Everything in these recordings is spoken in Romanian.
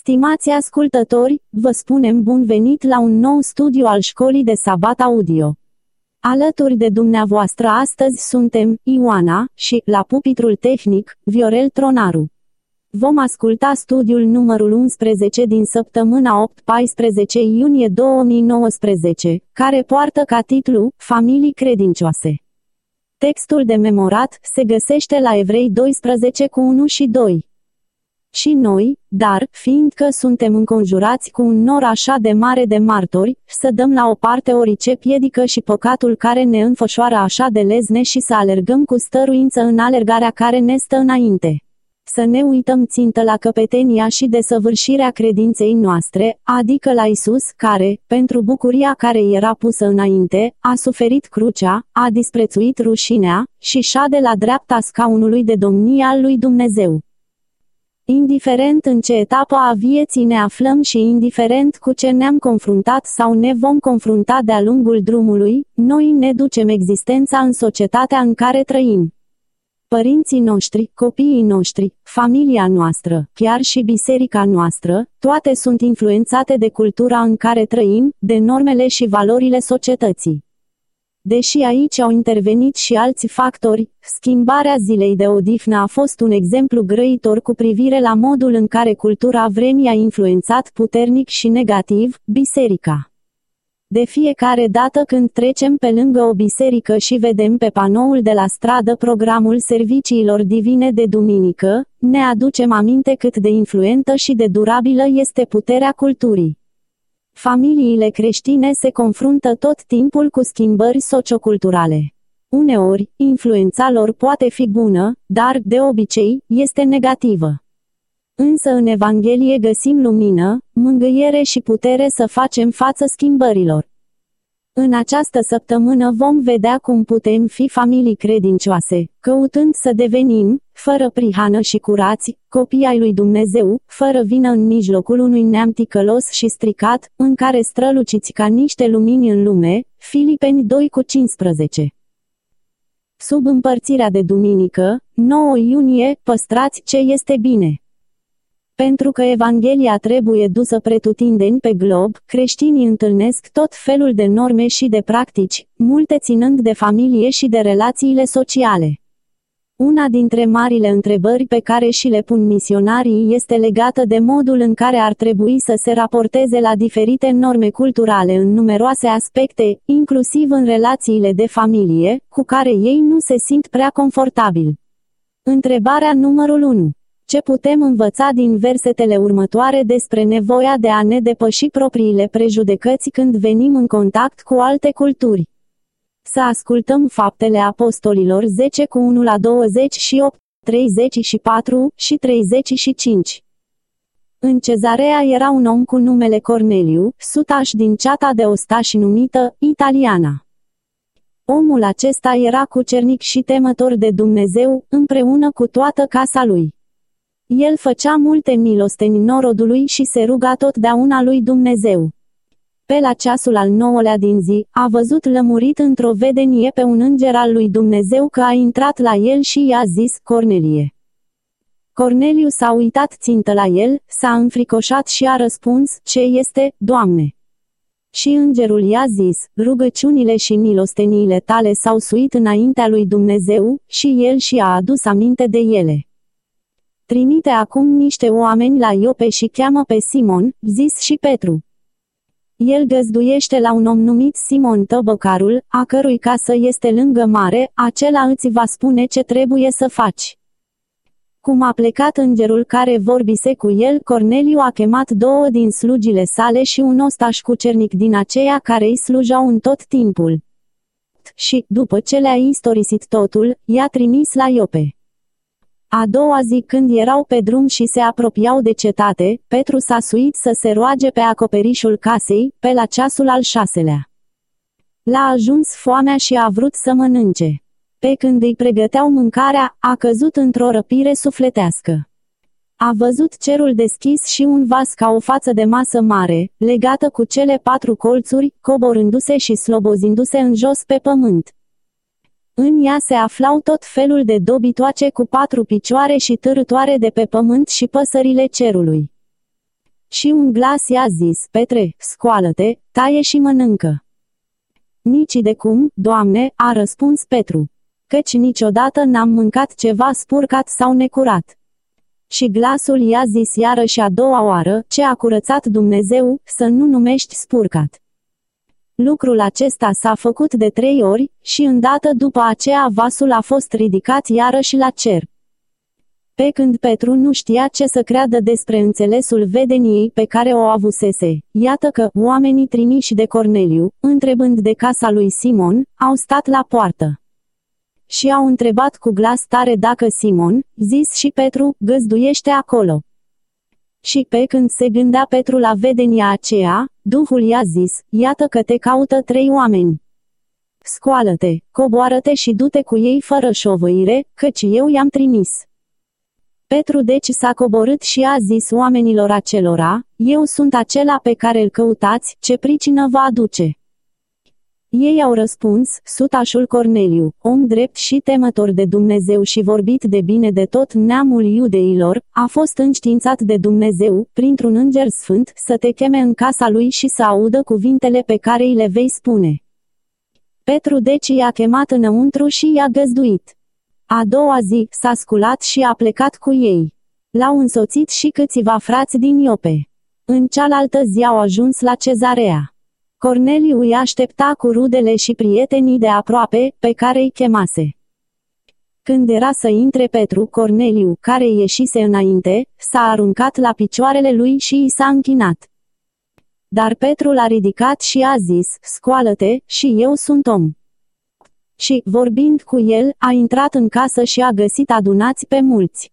Stimați ascultători, vă spunem bun venit la un nou studiu al Școlii de Sabat Audio. Alături de dumneavoastră astăzi suntem Ioana și, la pupitrul tehnic, Viorel Tronaru. Vom asculta studiul numărul 11 din săptămâna 8-14 iunie 2019, care poartă ca titlu Familii credincioase. Textul de memorat se găsește la Evrei 12:1 și 2. Și noi, dar, fiindcă suntem înconjurați cu un nor așa de mare de martori, să dăm la o parte orice piedică și păcatul care ne înfășoară așa de lezne și să alergăm cu stăruință în alergarea care ne stă înainte. Să ne uităm țintă la căpetenia și desăvârșirea credinței noastre, adică la Isus, care, pentru bucuria care era pusă înainte, a suferit crucea, a disprețuit rușinea, și șade la dreapta scaunului de domnie al lui Dumnezeu. Indiferent în ce etapă a vieții ne aflăm și indiferent cu ce ne-am confruntat sau ne vom confrunta de-a lungul drumului, noi ne ducem existența în societatea în care trăim. Părinții noștri, copiii noștri, familia noastră, chiar și biserica noastră, toate sunt influențate de cultura în care trăim, de normele și valorile societății. Deși aici au intervenit și alți factori, schimbarea zilei de odihnă a fost un exemplu grăitor cu privire la modul în care cultura vremii a influențat puternic și negativ biserica. De fiecare dată când trecem pe lângă o biserică și vedem pe panoul de la stradă programul serviciilor divine de duminică, ne aducem aminte cât de influentă și de durabilă este puterea culturii. Familiile creștine se confruntă tot timpul cu schimbări socioculturale. Uneori, influența lor poate fi bună, dar, de obicei, este negativă. Însă în Evanghelie găsim lumină, mângâiere și putere să facem față schimbărilor. În această săptămână vom vedea cum putem fi familii credincioase, căutând să devenim, fără prihană și curați, copii ai lui Dumnezeu, fără vină în mijlocul unui neam ticălos și stricat, în care străluciți ca niște lumini în lume. Filipeni 2:15. Sub împărțirea de duminică, 9 iunie, păstrați ce este bine. Pentru că Evanghelia trebuie dusă pretutindeni pe glob, creștinii întâlnesc tot felul de norme și de practici, multe ținând de familie și de relațiile sociale. Una dintre marile întrebări pe care și le pun misionarii este legată de modul în care ar trebui să se raporteze la diferite norme culturale în numeroase aspecte, inclusiv în relațiile de familie, cu care ei nu se simt prea confortabili. Întrebarea numărul 1. Ce putem învăța din versetele următoare despre nevoia de a ne depăși propriile prejudecăți când venim în contact cu alte culturi? Să ascultăm Faptele Apostolilor 10:1-28, 34 și 35. În Cezarea era un om cu numele Corneliu, sutaș din ceata de ostași numită Italiana. Omul acesta era cucernic și temător de Dumnezeu, împreună cu toată casa lui. El făcea multe milosteni norodului și se ruga totdeauna lui Dumnezeu. Pe la ceasul al 9-lea din zi, a văzut lămurit într-o vedenie pe un înger al lui Dumnezeu că a intrat la el și i-a zis: Cornelie. Corneliu s-a uitat țintă la el, s-a înfricoșat și a răspuns: Ce este, Doamne? Și îngerul i-a zis: Rugăciunile și milosteniile tale s-au suit înaintea lui Dumnezeu, și el și-a adus aminte de ele. Trimite acum niște oameni la Iope și cheamă pe Simon, zis și Petru. El găzduiește la un om numit Simon Tăbăcarul, a cărui casă este lângă mare, acela îți va spune ce trebuie să faci. Cum a plecat îngerul care vorbise cu el, Corneliu a chemat 2 din slugile sale și un ostaș cucernic din aceia care îi slujau în tot timpul. Și, după ce le-a istorisit totul, i-a trimis la Iope. A doua zi când erau pe drum și se apropiau de cetate, Petru s-a suit să se roage pe acoperișul casei, pe la ceasul al 6-lea. L-a ajuns foamea și a vrut să mănânce. Pe când îi pregăteau mâncarea, a căzut într-o răpire sufletească. A văzut cerul deschis și un vas ca o față de masă mare, legată cu cele 4 colțuri, coborându-se și slobozindu-se în jos pe pământ. În ea se aflau tot felul de dobitoace cu 4 picioare și târătoare de pe pământ și păsările cerului. Și un glas i-a zis: Petre, scoală-te, taie și mănâncă. Nici de cum, Doamne, a răspuns Petru. Căci niciodată n-am mâncat ceva spurcat sau necurat. Și glasul i-a zis iarăși a doua oară: ce a curățat Dumnezeu, să nu numești spurcat. Lucrul acesta s-a făcut de 3 ori, și îndată după aceea vasul a fost ridicat iarăși la cer. Pe când Petru nu știa ce să creadă despre înțelesul vedeniei pe care o avusese, iată că oamenii trimiși de Corneliu, întrebând de casa lui Simon, au stat la poartă. Și au întrebat cu glas tare dacă Simon, zis și Petru, găzduiește acolo. Și pe când se gândea Petru la vedenia aceea, Duhul i-a zis: iată că te caută 3 oameni. Scoală-te, coboară-te și du-te cu ei fără șovăire, căci eu i-am trimis. Petru deci s-a coborât și a zis oamenilor acelora: eu sunt acela pe care îl căutați, ce pricină vă aduce? Ei au răspuns: sutașul Corneliu, om drept și temător de Dumnezeu și vorbit de bine de tot neamul iudeilor, a fost înștiințat de Dumnezeu, printr-un înger sfânt, să te cheme în casa lui și să audă cuvintele pe care îi le vei spune. Petru deci i-a chemat înăuntru și i-a găzduit. A doua zi, s-a sculat și a plecat cu ei. L-au însoțit și câțiva frați din Iope. În cealaltă zi au ajuns la Cezarea. Corneliu îi aștepta cu rudele și prietenii de aproape, pe care îi chemase. Când era să intre Petru, Corneliu, care ieșise înainte, s-a aruncat la picioarele lui și i s-a închinat. Dar Petru l-a ridicat și a zis: scoală-te, și eu sunt om. Și, vorbind cu el, a intrat în casă și a găsit adunați pe mulți.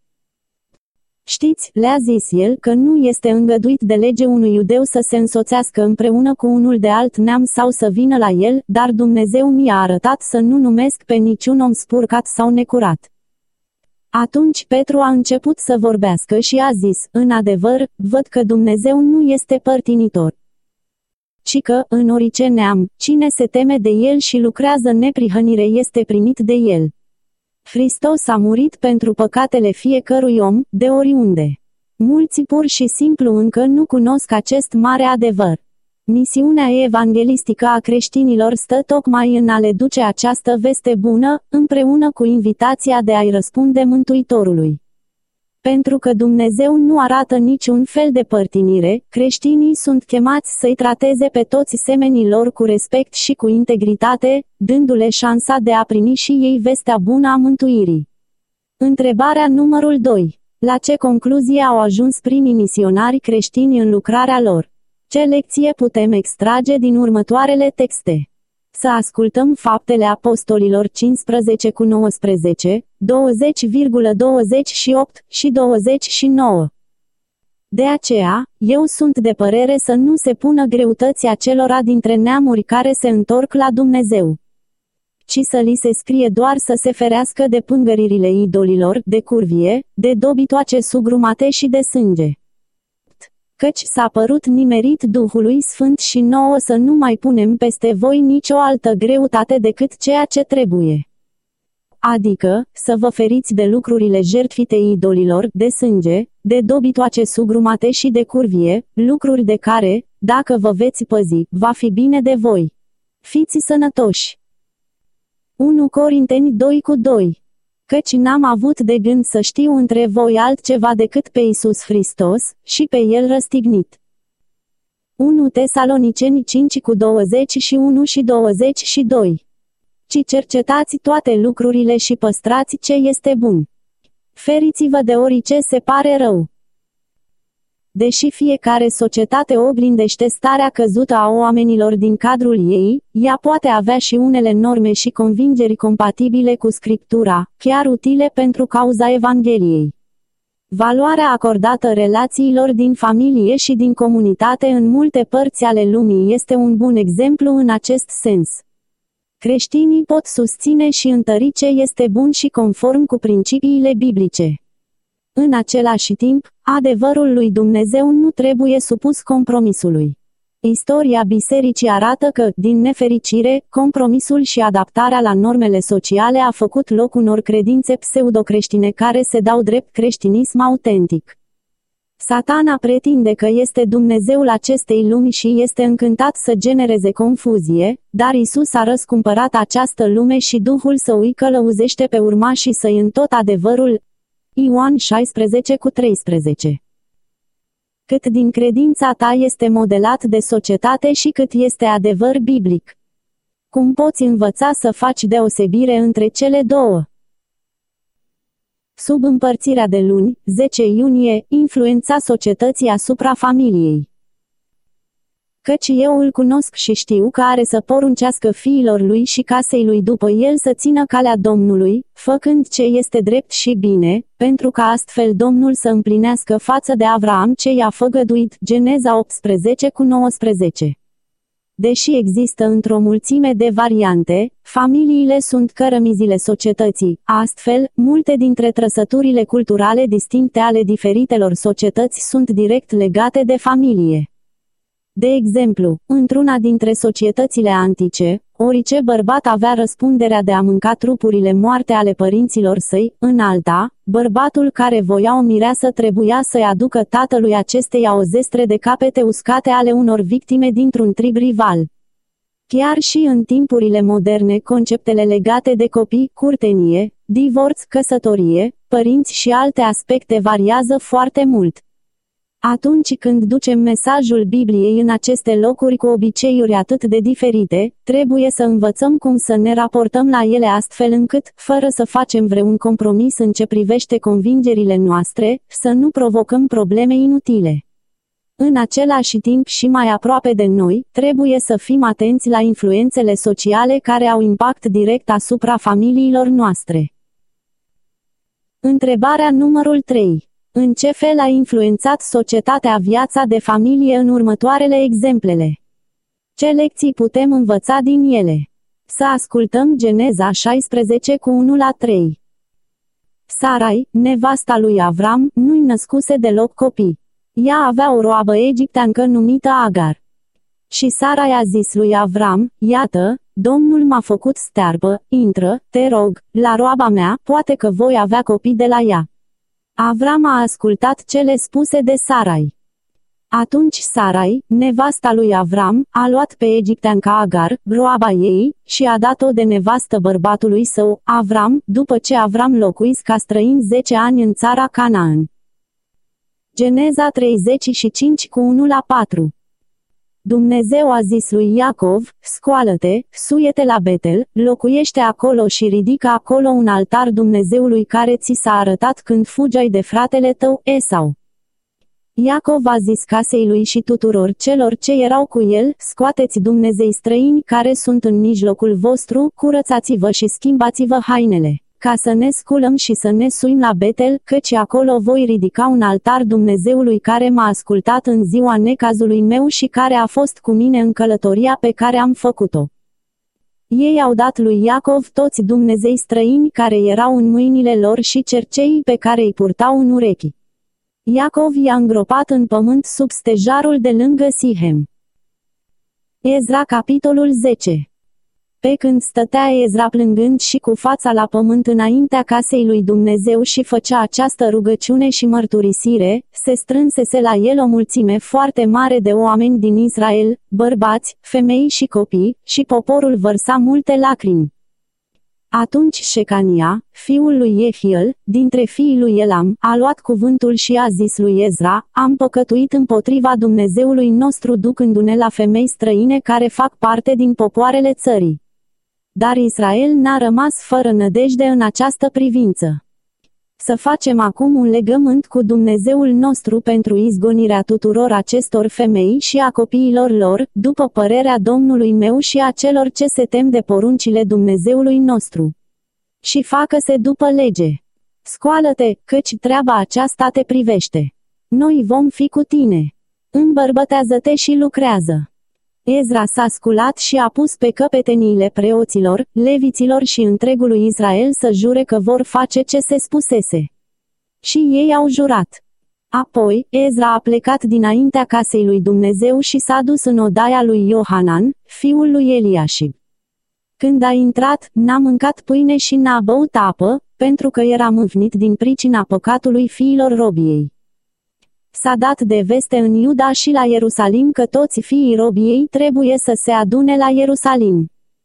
Știți, le-a zis el, că nu este îngăduit de lege unui iudeu să se însoțească împreună cu unul de alt neam sau să vină la el, dar Dumnezeu mi-a arătat să nu numesc pe niciun om spurcat sau necurat. Atunci Petru a început să vorbească și a zis: în adevăr, văd că Dumnezeu nu este părtinitor, ci că, în orice neam, cine se teme de el și lucrează neprihănire este primit de el. Hristos a murit pentru păcatele fiecărui om, de oriunde. Mulți pur și simplu încă nu cunosc acest mare adevăr. Misiunea evanghelistică a creștinilor stă tocmai în a le duce această veste bună, împreună cu invitația de a-i răspunde Mântuitorului. Pentru că Dumnezeu nu arată niciun fel de părtinire, creștinii sunt chemați să-i trateze pe toți semenii lor cu respect și cu integritate, dându-le șansa de a primi și ei vestea bună a mântuirii. Întrebarea numărul 2. La ce concluzie au ajuns primii misionari creștini în lucrarea lor? Ce lecție putem extrage din următoarele texte? Să ascultăm Faptele Apostolilor 15:19, 20,28 și 29. De aceea, eu sunt de părere să nu se pună greutăți acelora dintre neamuri care se întorc la Dumnezeu, ci să li se scrie doar să se ferească de pângăririle idolilor, de curvie, de dobitoace sugrumate și de sânge. Căci s-a părut nimerit Duhului Sfânt și nouă să nu mai punem peste voi nicio altă greutate decât ceea ce trebuie. Adică, să vă feriți de lucrurile jertfite idolilor, de sânge, de dobitoace sugrumate și de curvie, lucruri de care, dacă vă veți păzi, va fi bine de voi. Fiți sănătoși. 1 Corinteni 2:2. Căci n-am avut de gând să știu între voi altceva decât pe Iisus Hristos, și pe El răstignit. 1 Tesaloniceni 5:21 și 22. Ci cercetați toate lucrurile și păstrați ce este bun. Feriți-vă de orice se pare rău. Deși fiecare societate oglindește starea căzută a oamenilor din cadrul ei, ea poate avea și unele norme și convingeri compatibile cu Scriptura, chiar utile pentru cauza Evangheliei. Valoarea acordată relațiilor din familie și din comunitate în multe părți ale lumii este un bun exemplu în acest sens. Creștinii pot susține și întări ce este bun și conform cu principiile biblice. În același timp, adevărul lui Dumnezeu nu trebuie supus compromisului. Istoria bisericii arată că, din nefericire, compromisul și adaptarea la normele sociale a făcut loc unor credințe pseudocreștine care se dau drept creștinism autentic. Satana pretinde că este Dumnezeul acestei lumi și este încântat să genereze confuzie, dar Isus a răscumpărat această lume și Duhul Său îi călăuzește pe urmașii săi în tot adevărul. Ioan 16:13. Cât din credința ta este modelat de societate și cât este adevăr biblic? Cum poți învăța să faci deosebire între cele două? Sub împărțirea de luni, 10 iunie, influența societății asupra familiei. Căci eu îl cunosc și știu că are să poruncească fiilor lui și casei lui după el să țină calea Domnului, făcând ce este drept și bine, pentru ca astfel Domnul să împlinească față de Avraam ce i-a făgăduit. Geneza 18:19. Deși există într-o mulțime de variante, familiile sunt cărămizile societății, astfel, multe dintre trăsăturile culturale distincte ale diferitelor societăți sunt direct legate de familie. De exemplu, într-una dintre societățile antice, orice bărbat avea răspunderea de a mânca trupurile moarte ale părinților săi, în alta, bărbatul care voia o mireasă trebuia să-i aducă tatălui acesteia o zestre de capete uscate ale unor victime dintr-un trib rival. Chiar și în timpurile moderne, conceptele legate de copii, curtenie, divorț, căsătorie, părinți și alte aspecte variază foarte mult. Atunci când ducem mesajul Bibliei în aceste locuri cu obiceiuri atât de diferite, trebuie să învățăm cum să ne raportăm la ele astfel încât, fără să facem vreun compromis în ce privește convingerile noastre, să nu provocăm probleme inutile. În același timp și mai aproape de noi, trebuie să fim atenți la influențele sociale care au impact direct asupra familiilor noastre. Întrebarea numărul 3. În ce fel a influențat societatea viața de familie în următoarele exemplele? Ce lecții putem învăța din ele? Să ascultăm Geneza 16:1-3. Sarai, nevasta lui Avram, nu-i născuse deloc copii. Ea avea o roabă egipteancă numită Agar. Și Sarai a zis lui Avram, iată, Domnul m-a făcut stearbă, intră, te rog, la roaba mea, poate că voi avea copii de la ea. Avram a ascultat cele spuse de Sarai. Atunci Sarai, nevasta lui Avram, a luat pe egipteanca Agar, roaba ei, și a dat-o de nevastă bărbatului său, Avram, după ce Avram locuis ca străin 10 ani în țara Canaan. Geneza 35:1-4. Dumnezeu a zis lui Iacov, scoală-te, suie-te la Betel, locuiește acolo și ridică acolo un altar Dumnezeului care ți s-a arătat când fugeai de fratele tău, Esau. Iacov a zis casei lui și tuturor celor ce erau cu el, scoateți dumnezei străini care sunt în mijlocul vostru, curățați-vă și schimbați-vă hainele, ca să ne sculăm și să ne suim la Betel, căci acolo voi ridica un altar Dumnezeului care m-a ascultat în ziua necazului meu și care a fost cu mine în călătoria pe care am făcut-o. Ei au dat lui Iacov toți dumnezei străini care erau în mâinile lor și cerceii pe care îi purtau în urechi. Iacov i-a îngropat în pământ sub stejarul de lângă Sihem. Ezra capitolul 10. Pe când stătea Ezra plângând și cu fața la pământ înaintea casei lui Dumnezeu și făcea această rugăciune și mărturisire, se strânsese la el o mulțime foarte mare de oameni din Israel, bărbați, femei și copii, și poporul vărsa multe lacrimi. Atunci Șecania, fiul lui Jehiel, dintre fiii lui Elam, a luat cuvântul și a zis lui Ezra, am păcătuit împotriva Dumnezeului nostru ducându-ne la femei străine care fac parte din popoarele țării. Dar Israel n-a rămas fără nădejde în această privință. Să facem acum un legământ cu Dumnezeul nostru pentru izgonirea tuturor acestor femei și a copiilor lor, după părerea Domnului meu și a celor ce se tem de poruncile Dumnezeului nostru. Și facă-se după lege. Scoală-te, căci treaba aceasta te privește. Noi vom fi cu tine. Îmbărbătează-te și lucrează. Ezra s-a sculat și a pus pe căpeteniile preoților, leviților și întregului Israel să jure că vor face ce se spusese. Și ei au jurat. Apoi, Ezra a plecat dinaintea casei lui Dumnezeu și s-a dus în odaia lui Iohanan, fiul lui Eliașib. Când a intrat, n-a mâncat pâine și n-a băut apă, pentru că era mâhnit din pricina păcatului fiilor robiei. S-a dat de veste în Iuda și la Ierusalim că toți fiii robiei trebuie să se adune la Ierusalim.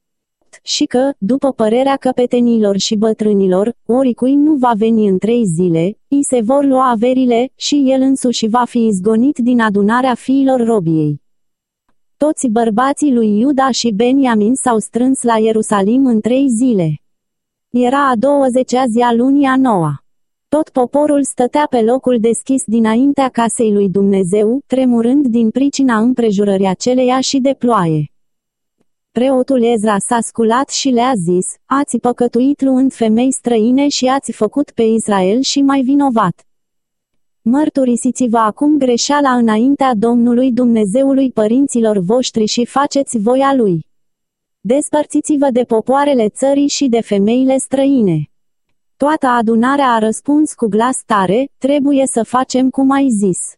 Și că, după părerea căpetenilor și bătrânilor, oricui nu va veni în 3 zile, îi se vor lua averile și el însuși va fi izgonit din adunarea fiilor robiei. Toți bărbații lui Iuda și Beniamin s-au strâns la Ierusalim în 3 zile. Era a 20-a zi a lunii a 9-a. Tot poporul stătea pe locul deschis dinaintea casei lui Dumnezeu, tremurând din pricina împrejurării aceleia și de ploaie. Preotul Ezra s-a sculat și le-a zis: ați păcătuit luând femei străine și ați făcut pe Israel și mai vinovat. Mărturisiți-vă acum greșeala înaintea Domnului Dumnezeului părinților voștri și faceți voia Lui. Despărțiți-vă de popoarele țării și de femeile străine. Toată adunarea a răspuns cu glas tare: trebuie să facem cum ai zis.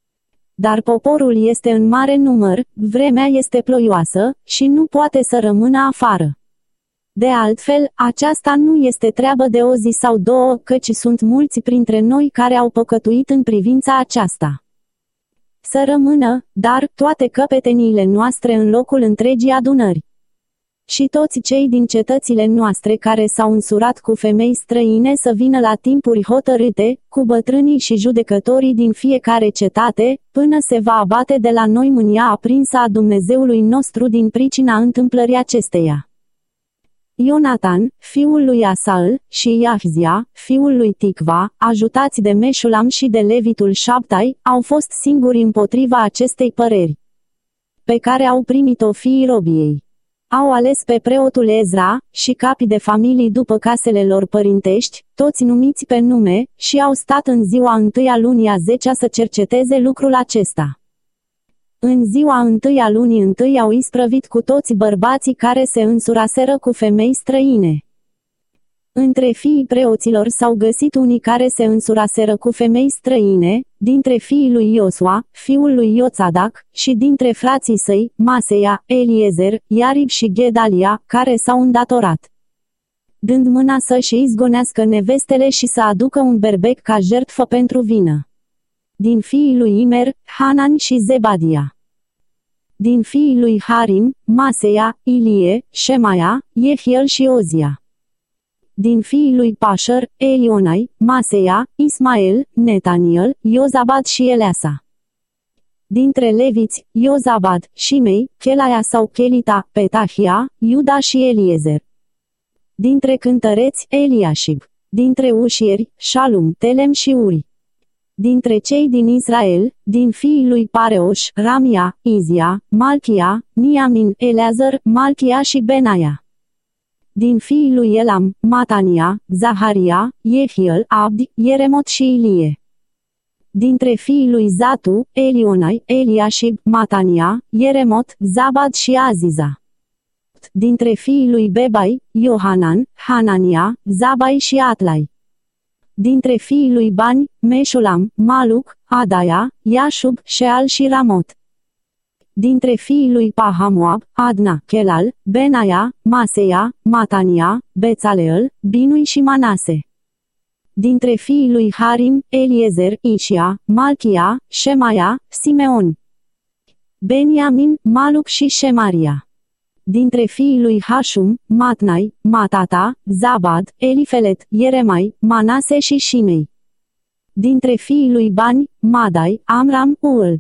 Dar poporul este în mare număr, vremea este ploioasă, și nu poate să rămână afară. De altfel, aceasta nu este treabă de o zi sau 2, căci sunt mulți printre noi care au păcătuit în privința aceasta. Să rămână, dar, toate căpeteniile noastre în locul întregii adunări. Și toți cei din cetățile noastre care s-au însurat cu femei străine să vină la timpuri hotărâte, cu bătrânii și judecătorii din fiecare cetate, până se va abate de la noi mânia aprinsă a Dumnezeului nostru din pricina întâmplării acesteia. Ionatan, fiul lui Asael, și Iahzia, fiul lui Ticva, ajutați de Meșulam și de levitul Șabtai, au fost singuri împotriva acestei păreri, pe care au primit-o fiii robiei. Au ales pe preotul Ezra, și capii de familii după casele lor părintești, toți numiți pe nume, și au stat în ziua 1 a lunii a 10-a să cerceteze lucrul acesta. În ziua 1 a lunii 1 au isprăvit cu toți bărbații care se însuraseră cu femei străine. Între fiii preoților s-au găsit unii care se însuraseră cu femei străine, dintre fiii lui Iosua, fiul lui Ioțadac, și dintre frații săi, Maseia, Eliezer, Iarib și Gedalia, care s-au îndatorat, dând mâna să-și izgonească nevestele și să aducă un berbec ca jertfă pentru vină. Din fiii lui Imer, Hanan și Zebadia. Din fiii lui Harim, Maseia, Ilie, Șemaia, Iehiel și Ozia. Din fiii lui Pașăr, Elionai, Maseia, Ismael, Netaniel, Iozabad și Eleasa. Dintre leviți, Iozabad, Shimei, Chelaia sau Chelita, Petahia, Iuda și Eliezer. Dintre cântăreți, Eliașib. Dintre ușieri, Shalum, Telem și Uri. Dintre cei din Israel, din fiii lui Pareoș, Ramia, Izia, Malchia, Miamin, Eleazar, Malchia și Benaia. Din fiii lui Elam, Matania, Zaharia, Iehiel, Abdi, Ieremot și Ilie. Dintre fiii lui Zatu, Elionai, Eliașib, Matania, Ieremot, Zabad și Aziza. Dintre fiii lui Bebai, Iohanan, Hanania, Zabai și Atlai. Dintre fiii lui Bani, Meșulam, Maluc, Adaia, Iașub, Sheal și Ramot. Dintre fiii lui Pahamoab, Adna, Chelal, Benaia, Maseia, Matania, Bețaleel, Binui și Manase. Dintre fiii lui Harim, Eliezer, Ișia, Malchia, Șemaia, Simeon. Beniamin, Maluc și Șemaria. Dintre fiii lui Hașum, Matnai, Matata, Zabad, Elifelet, Ieremai, Manase și Shimei. Dintre fiii lui Bani, Madai, Amram, Uel.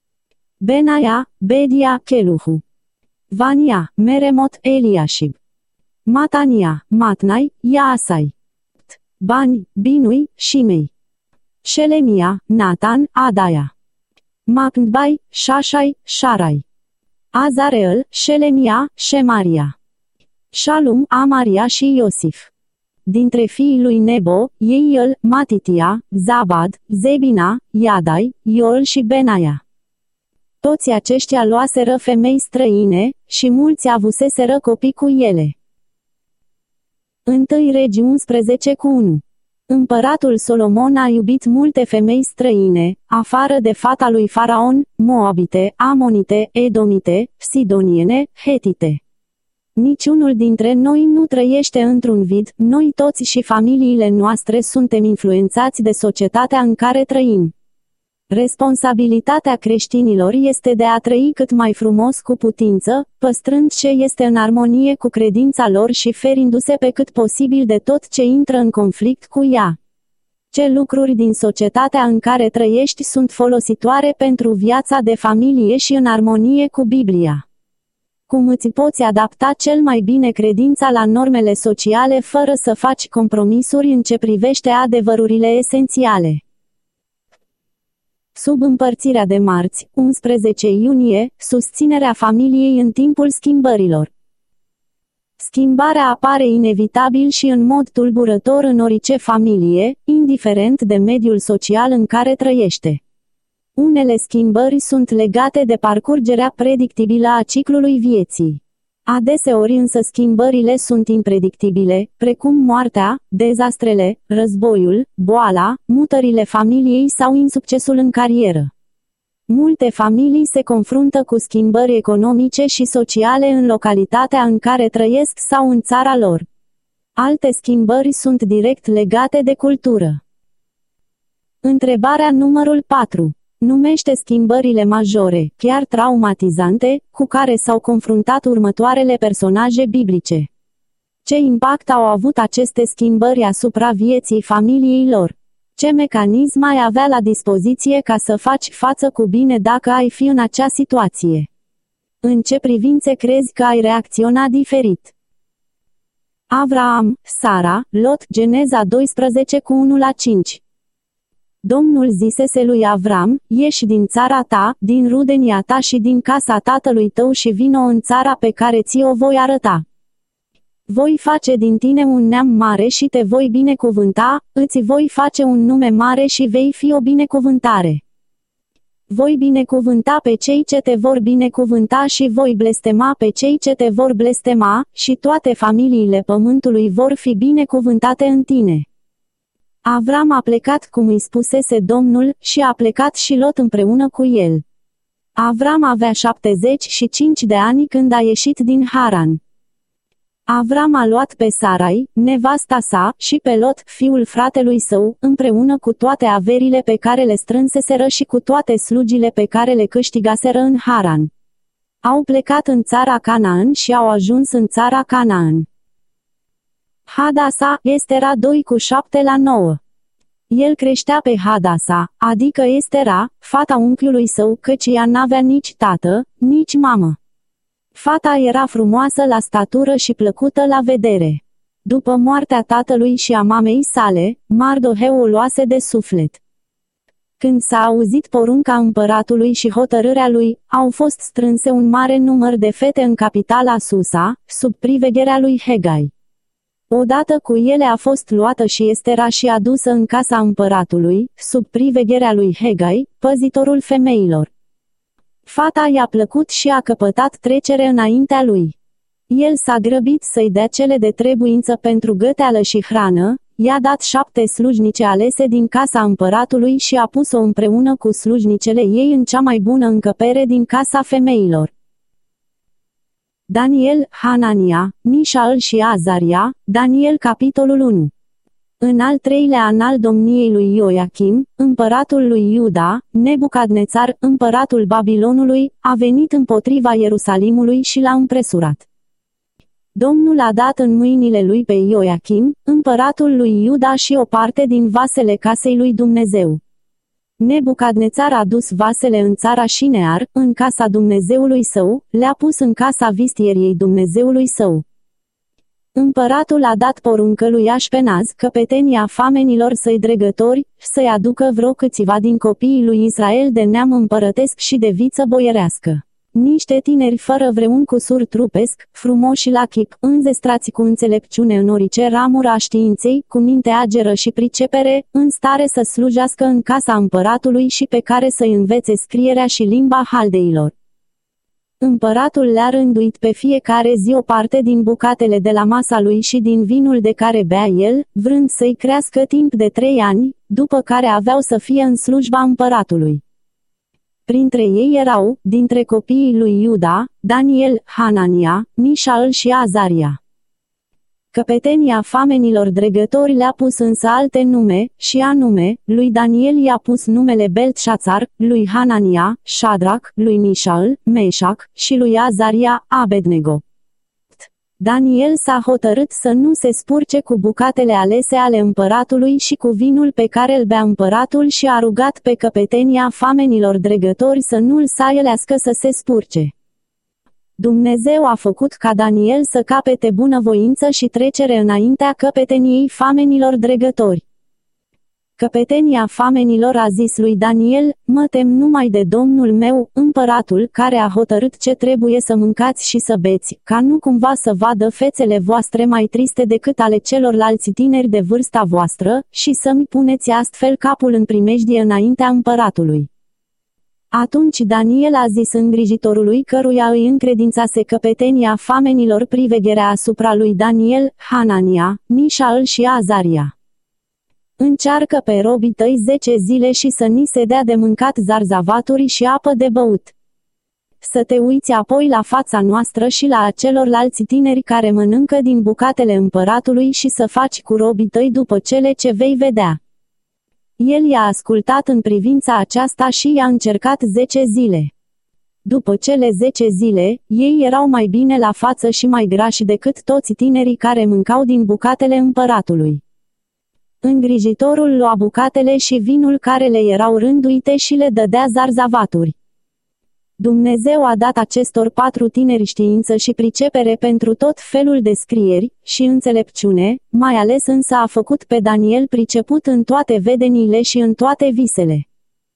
Benaia, Bedia, Cheluhu. Vania, Meremot, Eliașib. Matania, Matnai, Yaasai. Bani, Binui, Shimei. Shelemia, Natan, Adaia. Macndbai, Shashai, Sharai. Azareel, Shelemia, Shemaria. Shalum, Amaria și Iosif. Dintre fiii lui Nebo, Yeiel, Matitia, Zabad, Zebina, Iadai, Iol și Benaia. Toți aceștia luaseră femei străine, și mulți avuseseră copii cu ele. 1 Regi 11:1. Împăratul Solomon a iubit multe femei străine, afară de fata lui Faraon, Moabite, Amonite, Edomite, Sidoniene, Hetite. Niciunul dintre noi nu trăiește într-un vid, noi toți și familiile noastre suntem influențați de societatea în care trăim. Responsabilitatea creștinilor este de a trăi cât mai frumos cu putință, păstrând ce este în armonie cu credința lor și ferindu-se pe cât posibil de tot ce intră în conflict cu ea. Ce lucruri din societatea în care trăiești sunt folositoare pentru viața de familie și în armonie cu Biblia? Cum îți poți adapta cel mai bine credința la normele sociale fără să faci compromisuri în ce privește adevărurile esențiale? Sub împărțirea de marți, 11 iunie, susținerea familiei în timpul schimbărilor. Schimbarea apare inevitabil și în mod tulburător în orice familie, indiferent de mediul social în care trăiește. Unele schimbări sunt legate de parcurgerea predictibilă a ciclului vieții. Adeseori însă schimbările sunt impredictibile, precum moartea, dezastrele, războiul, boala, mutările familiei sau insuccesul în carieră. Multe familii se confruntă cu schimbări economice și sociale în localitatea în care trăiesc sau în țara lor. Alte schimbări sunt direct legate de cultură. Întrebarea numărul 4. Numește schimbările majore, chiar traumatizante, cu care s-au confruntat următoarele personaje biblice. Ce impact au avut aceste schimbări asupra vieții familiei lor? Ce mecanism ai avea la dispoziție ca să faci față cu bine dacă ai fi în acea situație? În ce privințe crezi că ai reacționa diferit? Avraam, Sara, Lot, Geneza 12 cu 1-5. Domnul zisese lui Avram, ieși din țara ta, din rudenia ta și din casa tatălui tău și vino în țara pe care ți-o voi arăta. Voi face din tine un neam mare și te voi binecuvânta, îți voi face un nume mare și vei fi o binecuvântare. Voi binecuvânta pe cei ce te vor binecuvânta și voi blestema pe cei ce te vor blestema, și toate familiile pământului vor fi binecuvântate în tine. Avram a plecat cum îi spusese Domnul, și a plecat și Lot împreună cu el. Avram avea 75 de ani când a ieșit din Haran. Avram a luat pe Sarai, nevasta sa, și pe Lot, fiul fratelui său, împreună cu toate averile pe care le strânseseră și cu toate slugile pe care le câștigaseră în Haran. Au plecat în țara Canaan și au ajuns în țara Canaan. Hadasa, Estera 2:7-9. El creștea pe Hadasa, adică Estera, fata unchiului său, căci ea n-avea nici tată, nici mamă. Fata era frumoasă la statură și plăcută la vedere. După moartea tatălui și a mamei sale, Mardoheu o luase de suflet. Când s-a auzit porunca împăratului și hotărârea lui, au fost strânse un mare număr de fete în capitala Susa, sub privegherea lui Hegai. Odată cu ele a fost luată și Estera și adusă în casa împăratului, sub privegherea lui Hegai, păzitorul femeilor. Fata i-a plăcut și a căpătat trecere înaintea lui. El s-a grăbit să-i dea cele de trebuință pentru găteală și hrană, i-a dat 7 slujnice alese din casa împăratului și a pus-o împreună cu slujnicele ei în cea mai bună încăpere din casa femeilor. Daniel, Hanania, Mișael și Azaria, Daniel capitolul 1. În al 3-lea an al domniei lui Ioachim, împăratul lui Iuda, Nebucadnețar, împăratul Babilonului, a venit împotriva Ierusalimului și l-a împresurat. Domnul a dat în mâinile lui pe Ioachim, împăratul lui Iuda și o parte din vasele casei lui Dumnezeu. Nebucadnețar a dus vasele în țara Șinear, în casa Dumnezeului său, le-a pus în casa vistieriei Dumnezeului său. Împăratul a dat poruncă lui Așpenaz, căpetenia famenilor săi dregători, să-i aducă vreo câțiva din copiii lui Israel de neam împărătesc și de viță boierească. Niște tineri fără vreun cusur trupesc, frumoși la chip, înzestrați cu înțelepciune în orice ramură a științei, cu minte ageră și pricepere, în stare să slujească în casa împăratului și pe care să-i învețe scrierea și limba haldeilor. Împăratul le-a rânduit pe fiecare zi o parte din bucatele de la masa lui și din vinul de care bea el, vrând să-i crească timp de 3 ani, după care aveau să fie în slujba împăratului. Printre ei erau, dintre copiii lui Iuda, Daniel, Hanania, Mișael și Azaria. Căpetenia famenilor dregători le-a pus însă alte nume, și anume, lui Daniel i-a pus numele Beltșațar, lui Hanania, Șadrac, lui Mișael, Meșac, și lui Azaria, Abednego. Daniel s-a hotărât să nu se spurce cu bucatele alese ale împăratului și cu vinul pe care îl bea împăratul și a rugat pe căpetenia famenilor dregători să nu-l saielească să se spurce. Dumnezeu a făcut ca Daniel să capete bunăvoință și trecere înaintea căpeteniei famenilor dregători. Căpetenia famenilor a zis lui Daniel: mă tem numai de Domnul meu, împăratul, care a hotărât ce trebuie să mâncați și să beți, ca nu cumva să vadă fețele voastre mai triste decât ale celorlalți tineri de vârsta voastră, și să-mi puneți astfel capul în primejdie înaintea împăratului. Atunci Daniel a zis îngrijitorului căruia îi încredințase căpetenia famenilor privegherea asupra lui Daniel: Hanania, Mișael și Azaria. Încearcă pe robii tăi 10 zile și să ni se dea de mâncat zarzavaturi și apă de băut. Să te uiți apoi la fața noastră și la acelorlalți tineri care mănâncă din bucatele împăratului și să faci cu robii tăi după cele ce vei vedea. El i-a ascultat în privința aceasta și i-a încercat 10 zile. După cele 10 zile, ei erau mai bine la față și mai grași decât toți tinerii care mâncau din bucatele împăratului. Îngrijitorul lua bucatele și vinul care le erau rânduite și le dădea zarzavaturi. Dumnezeu a dat acestor 4 tineri știință și pricepere pentru tot felul de scrieri și înțelepciune, mai ales însă a făcut pe Daniel priceput în toate vedeniile și în toate visele.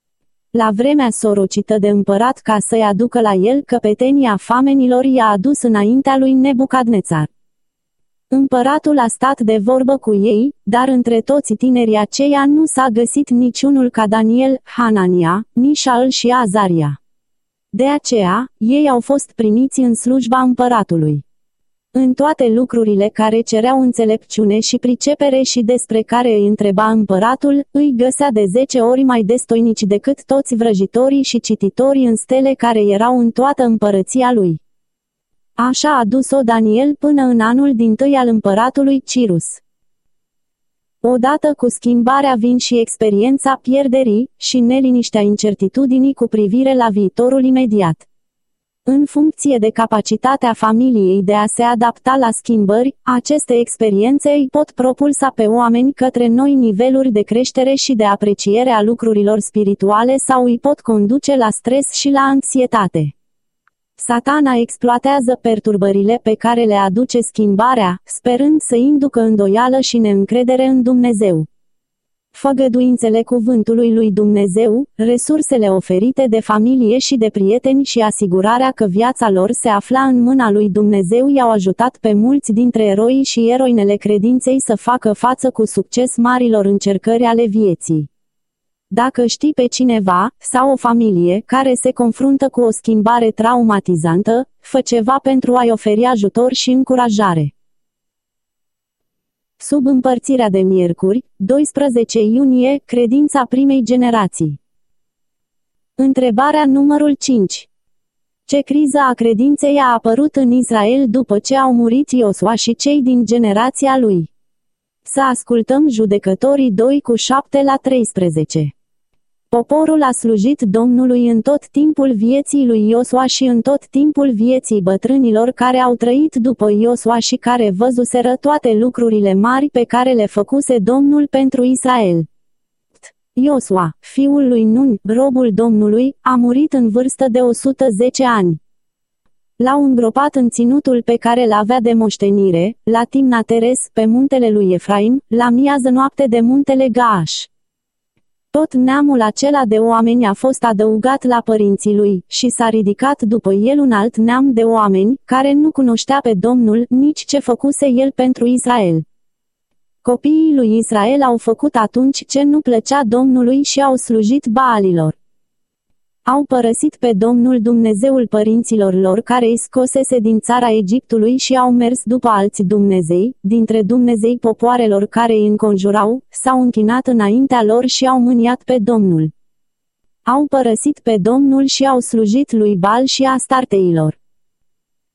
La vremea sorocită de împărat ca să-i aducă la el, căpetenia famenilor i-a adus înaintea lui Nebucadnețar. Împăratul a stat de vorbă cu ei, dar între toți tinerii aceia nu s-a găsit niciunul ca Daniel, Hanania, Mișael și Azaria. De aceea, ei au fost primiți în slujba împăratului. În toate lucrurile care cereau înțelepciune și pricepere și despre care îi întreba împăratul, îi găsea de 10 ori mai destoinici decât toți vrăjitorii și cititorii în stele care erau în toată împărăția lui. Așa a dus-o Daniel până în anul dintâi al împăratului Cirus. Odată cu schimbarea vin și experiența pierderii și neliniștea incertitudinii cu privire la viitorul imediat. În funcție de capacitatea familiei de a se adapta la schimbări, aceste experiențe îi pot propulsa pe oameni către noi niveluri de creștere și de apreciere a lucrurilor spirituale sau îi pot conduce la stres și la anxietate. Satana exploatează perturbările pe care le aduce schimbarea, sperând să inducă îndoială și neîncredere în Dumnezeu. Făgăduințele cuvântului lui Dumnezeu, resursele oferite de familie și de prieteni și asigurarea că viața lor se afla în mâna lui Dumnezeu i-au ajutat pe mulți dintre eroii și eroinele credinței să facă față cu succes marilor încercări ale vieții. Dacă știi pe cineva, sau o familie, care se confruntă cu o schimbare traumatizantă, fă ceva pentru a-i oferi ajutor și încurajare. Sub împărțirea de miercuri, 12 iunie, credința primei generații. Întrebarea numărul 5. Ce criză a credinței a apărut în Israel după ce au murit Iosua și cei din generația lui? Să ascultăm Judecătorii 2:7-13. Poporul a slujit Domnului în tot timpul vieții lui Iosua și în tot timpul vieții bătrânilor care au trăit după Iosua și care văzuseră toate lucrurile mari pe care le făcuse Domnul pentru Israel. Iosua, fiul lui Nun, robul Domnului, a murit în vârstă de 110 ani. L-au îngropat în ținutul pe care l-avea de moștenire, la Timnateres, pe muntele lui Efraim, la miază noapte de muntele Gaaș. Tot neamul acela de oameni a fost adăugat la părinții lui, și s-a ridicat după el un alt neam de oameni, care nu cunoștea pe Domnul, nici ce făcuse el pentru Israel. Copiii lui Israel au făcut atunci ce nu plăcea Domnului și au slujit Baalilor. Au părăsit pe Domnul Dumnezeul părinților lor care îi scosese din țara Egiptului și au mers după alți dumnezei, dintre dumnezei popoarelor care îi înconjurau, s-au închinat înaintea lor și au mâniat pe Domnul. Au părăsit pe Domnul și au slujit lui Baal și Astarteilor.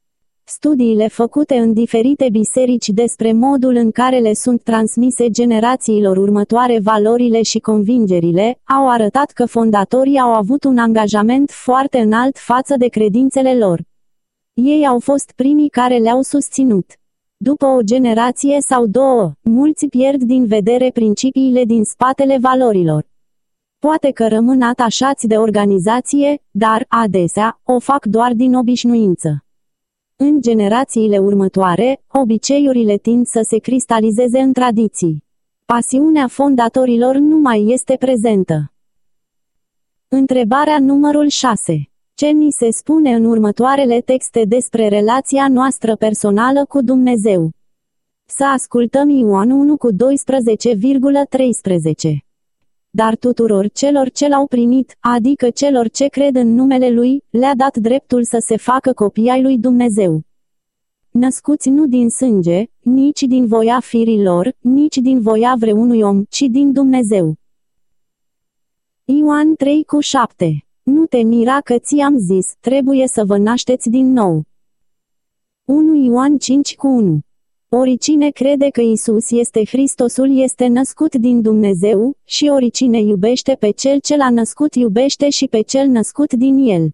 Studiile făcute în diferite biserici despre modul în care le sunt transmise generațiilor următoare valorile și convingerile, au arătat că fondatorii au avut un angajament foarte înalt față de credințele lor. Ei au fost primii care le-au susținut. După o generație sau două, mulți pierd din vedere principiile din spatele valorilor. Poate că rămân atașați de organizație, dar, adesea, o fac doar din obișnuință. În generațiile următoare, obiceiurile tind să se cristalizeze în tradiții. Pasiunea fondatorilor nu mai este prezentă. Întrebarea numărul 6. Ce ni se spune în următoarele texte despre relația noastră personală cu Dumnezeu? Să ascultăm Ioan 1:12,13. Dar tuturor celor ce l-au primit, adică celor ce cred în numele Lui, le-a dat dreptul să se facă copii ai lui Dumnezeu. Născuți nu din sânge, nici din voia firilor, nici din voia vreunui om, ci din Dumnezeu. Ioan 3:7. Nu te mira că ți-am zis, trebuie să vă nașteți din nou. 1 Ioan 5:1. Oricine crede că Isus este Hristosul este născut din Dumnezeu, și oricine iubește pe Cel ce l-a născut iubește și pe Cel născut din El.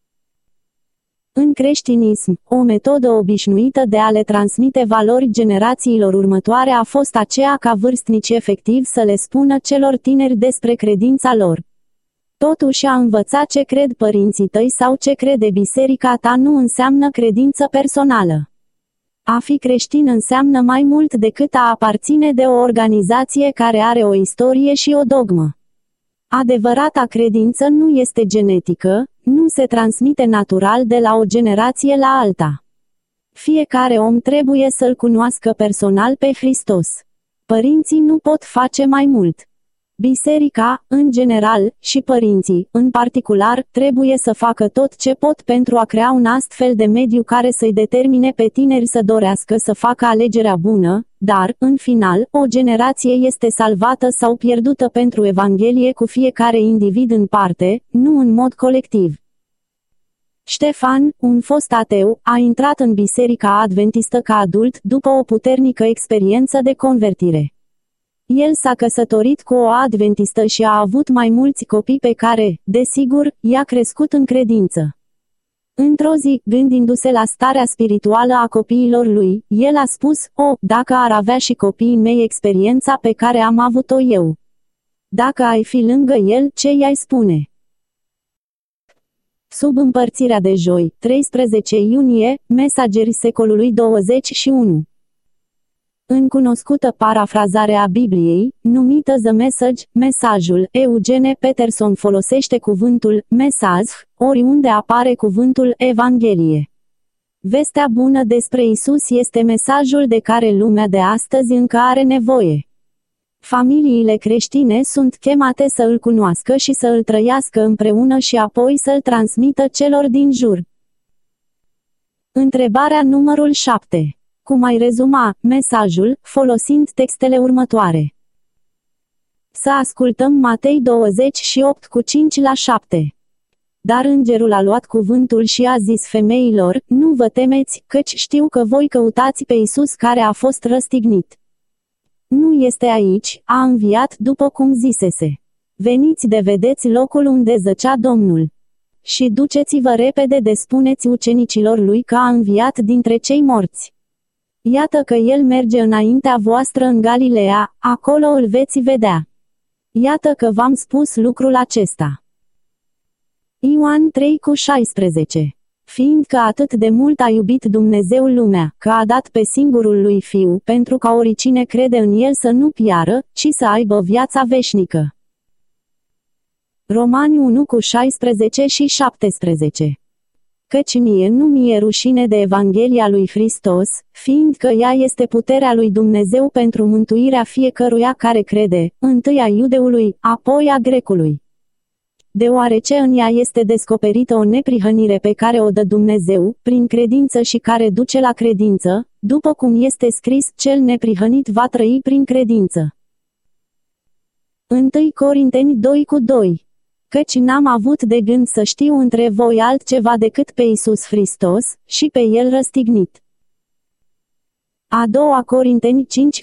În creștinism, o metodă obișnuită de a le transmite valori generațiilor următoare a fost aceea ca vârstnici efectiv să le spună celor tineri despre credința lor. Totuși a învăța ce cred părinții tăi sau ce crede biserica ta nu înseamnă credință personală. A fi creștin înseamnă mai mult decât a aparține de o organizație care are o istorie și o dogmă. Adevărata credință nu este genetică, nu se transmite natural de la o generație la alta. Fiecare om trebuie să-L cunoască personal pe Hristos. Părinții nu pot face mai mult. Biserica, în general, și părinții, în particular, trebuie să facă tot ce pot pentru a crea un astfel de mediu care să-i determine pe tineri să dorească să facă alegerea bună, dar, în final, o generație este salvată sau pierdută pentru Evanghelie cu fiecare individ în parte, nu în mod colectiv. Ștefan, un fost ateu, a intrat în Biserica Adventistă ca adult după o puternică experiență de convertire. El s-a căsătorit cu o adventistă și a avut mai mulți copii pe care, desigur, i-a crescut în credință. Într-o zi, gândindu-se la starea spirituală a copiilor lui, el a spus, dacă ar avea și copiii mei experiența pe care am avut-o eu. Dacă ai fi lângă el, ce i-ai spune? Sub împărțirea de joi, 13 iunie, Mesageri secolului 21. În cunoscută parafrazare a Bibliei, numită The Message, mesajul, Eugene Peterson folosește cuvântul mesaj oriunde apare cuvântul Evanghelie. Vestea bună despre Isus este mesajul de care lumea de astăzi încă are nevoie. Familiile creștine sunt chemate să îl cunoască și să îl trăiască împreună și apoi să-l transmită celor din jur. Întrebarea numărul 7. Cum ai rezuma mesajul, folosind textele următoare? Să ascultăm Matei 28:5-7. Dar îngerul a luat cuvântul și a zis femeilor, nu vă temeți, căci știu că voi căutați pe Isus care a fost răstignit. Nu este aici, a înviat după cum zisese. Veniți de vedeți locul unde zăcea Domnul. Și duceți-vă repede de spuneți ucenicilor lui că a înviat dintre cei morți. Iată că el merge înaintea voastră în Galileea, acolo îl veți vedea. Iată că v-am spus lucrul acesta. Ioan 3:16. Fiindcă atât de mult a iubit Dumnezeu lumea, că a dat pe singurul lui Fiu, pentru ca oricine crede în El să nu piară, ci să aibă viața veșnică. Romani 1:16-17. Căci mie nu mi-e rușine de Evanghelia lui Hristos, fiindcă ea este puterea lui Dumnezeu pentru mântuirea fiecăruia care crede, întâi a iudeului, apoi a grecului. Deoarece în ea este descoperită o neprihănire pe care o dă Dumnezeu, prin credință și care duce la credință, după cum este scris, cel neprihănit va trăi prin credință. 1 Corinteni 2:2. Căci n-am avut de gând să știu între voi altceva decât pe Iisus Hristos, și pe El răstignit. A 2 Corinteni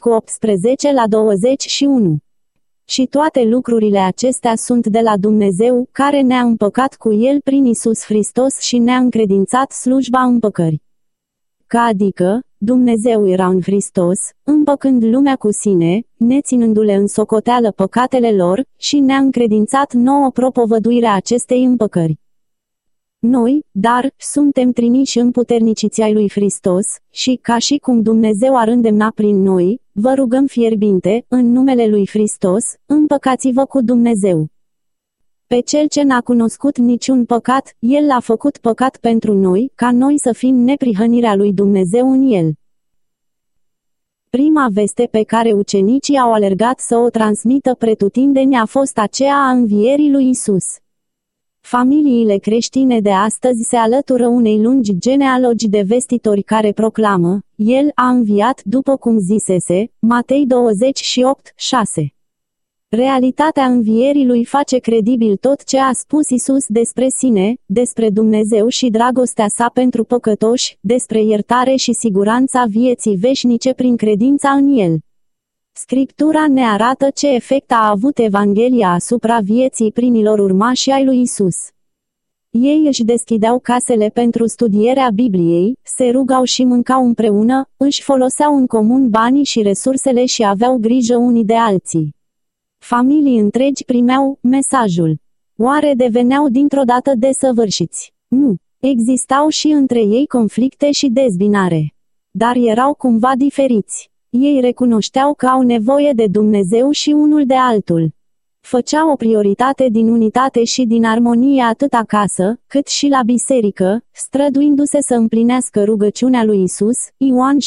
5:18-21. Și toate lucrurile acestea sunt de la Dumnezeu, care ne-a împăcat cu El prin Iisus Hristos și ne-a încredințat slujba împăcării. Că adică, Dumnezeu era în Hristos, împăcând lumea cu sine, neținându-le în socoteală păcatele lor, și ne-a încredințat nouă propovăduirea acestei împăcări. Noi, dar, suntem trimiși împuterniciți ai lui Hristos, și, ca și cum Dumnezeu ar îndemna prin noi, vă rugăm fierbinte, în numele lui Hristos, împăcați-vă cu Dumnezeu. Pe cel ce n-a cunoscut niciun păcat, El l-a făcut păcat pentru noi, ca noi să fim neprihănirea lui Dumnezeu în El. Prima veste pe care ucenicii au alergat să o transmită pretutindeni a fost aceea a învierii lui Isus. Familiile creștine de astăzi se alătură unei lungi genealogii de vestitori care proclamă: El a înviat după cum zisese, Matei 28:6. Realitatea învierii lui face credibil tot ce a spus Isus despre sine, despre Dumnezeu și dragostea sa pentru păcătoși, despre iertare și siguranța vieții veșnice prin credința în El. Scriptura ne arată ce efect a avut Evanghelia asupra vieții primilor urmași ai lui Isus. Ei își deschideau casele pentru studierea Bibliei, se rugau și mâncau împreună, își foloseau în comun banii și resursele și aveau grijă unii de alții. Familii întregi primeau mesajul. Oare deveneau dintr-o dată desăvârșiți? Nu. Existau și între ei conflicte și dezbinare. Dar erau cumva diferiți. Ei recunoșteau că au nevoie de Dumnezeu și unul de altul. Făceau o prioritate din unitate și din armonie atât acasă, cât și la biserică, străduindu-se să împlinească rugăciunea lui Isus, Ioan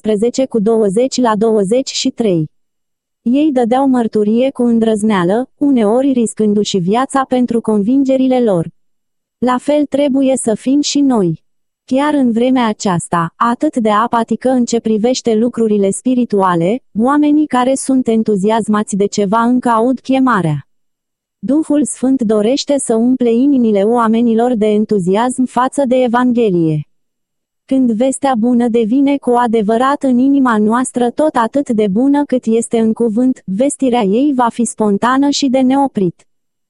17:20-23. Ei dădeau mărturie cu îndrăzneală, uneori riscându-și viața pentru convingerile lor. La fel trebuie să fim și noi. Chiar în vremea aceasta, atât de apatică în ce privește lucrurile spirituale, oamenii care sunt entuziasmați de ceva încă aud chemarea. Duhul Sfânt dorește să umple inimile oamenilor de entuziasm față de Evanghelie. Când vestea bună devine cu adevărat în inima noastră tot atât de bună cât este în cuvânt, vestirea ei va fi spontană și de neoprit.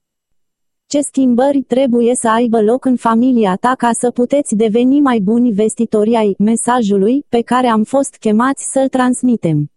Ce schimbări trebuie să aibă loc în familia ta ca să puteți deveni mai buni vestitori ai mesajului pe care am fost chemați să-l transmitem?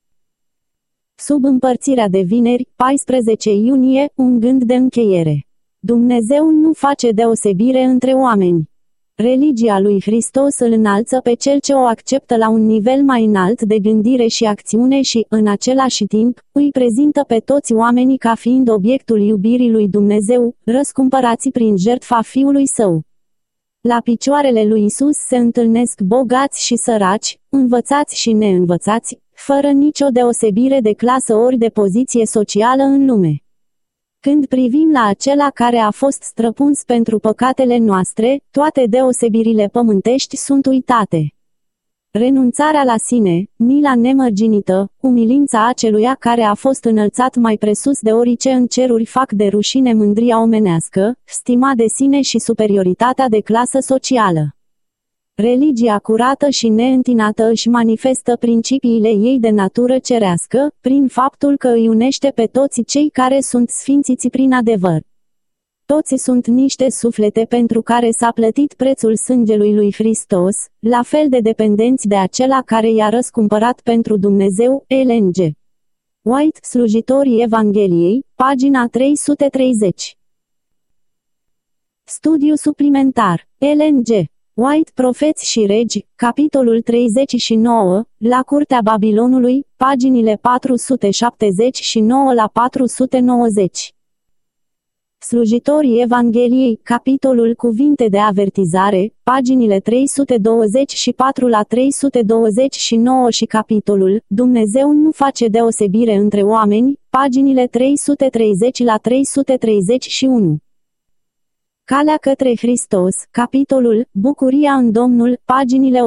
Sub împărțirea de vineri, 14 iunie, un gând de încheiere. Dumnezeu nu face deosebire între oameni. Religia lui Hristos îl înalță pe cel ce o acceptă la un nivel mai înalt de gândire și acțiune și, în același timp, îi prezintă pe toți oamenii ca fiind obiectul iubirii lui Dumnezeu, răscumpărați prin jertfa Fiului Său. La picioarele lui Isus se întâlnesc bogați și săraci, învățați și neînvățați, fără nicio deosebire de clasă ori de poziție socială în lume. Când privim la acela care a fost străpuns pentru păcatele noastre, toate deosebirile pământești sunt uitate. Renunțarea la sine, mila nemărginită, umilința aceluia care a fost înălțat mai presus de orice în ceruri fac de rușine mândria omenească, stima de sine și superioritatea de clasă socială. Religia curată și neîntinată își manifestă principiile ei de natură cerească, prin faptul că îi unește pe toți cei care sunt sfințiți prin adevăr. Toți sunt niște suflete pentru care s-a plătit prețul sângelui lui Hristos, la fel de dependenți de acela care i-a răscumpărat pentru Dumnezeu, Ellen G. White, Slujitorii Evangheliei, pagina 330. Studiu suplimentar. Ellen G. White, Profeți și Regi, capitolul 39, la Curtea Babilonului, paginile 479-490. Slujitorii Evangheliei, capitolul Cuvinte de avertizare, paginile 324-329 și capitolul Dumnezeu nu face deosebire între oameni, paginile 330-331. Calea către Hristos, capitolul Bucuria în Domnul, paginile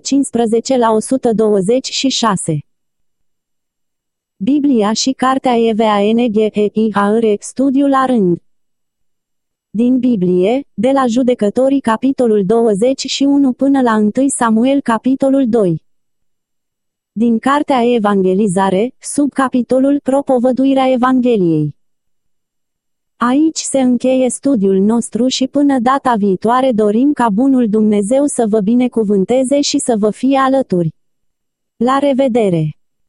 115-126. Biblia și Cartea EVANGELIHAR, studiu la rând. Din Biblie, de la Judecătorii capitolul 21 până la 1 Samuel capitolul 2. Din Cartea Evangelizare, sub capitolul Propovăduirea Evangheliei. Aici se încheie studiul nostru și până data viitoare dorim ca bunul Dumnezeu să vă binecuvânteze și să vă fie alături. La revedere!